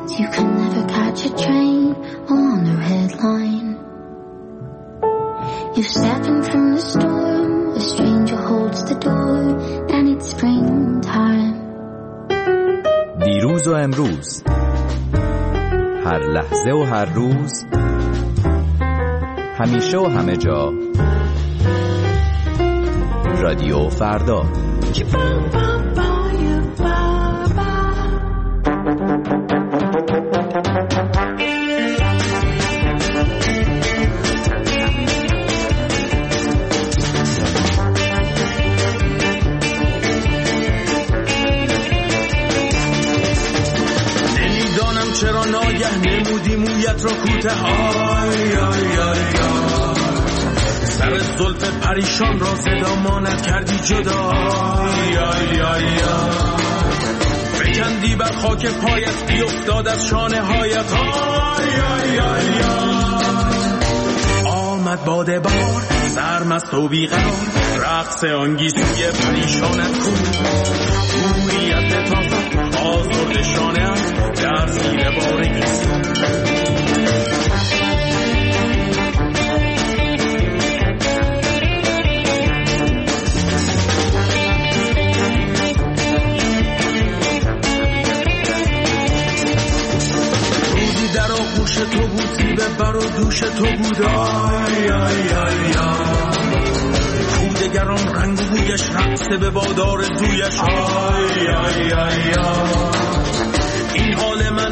means you can never catch a train on a red line. You step in from the storm, a stranger holds the door, and it's springtime. دیروز و امروز، هر لحظه و هر روز، همیشه و همه جا، رادیو فردا. چرا ناگه نمودی مویت را کوته آی آی آی سر زلف پریشان را زدامانت کردی جدا آی آی آی بکندی بر خاک پایت بیفتاد از شانه هایت آی آی آی آمد باده بار سرمست و بیقرار رقص آنگیزی پریشانت کن موریت لطافت آزرد شانه در زیر بارگیست روزی در آغوش تو بود زیبه بر و دوش تو بود آی آی آی کودگران رنگ و بویش رقصه به بادار زویش آی آی آی این حال من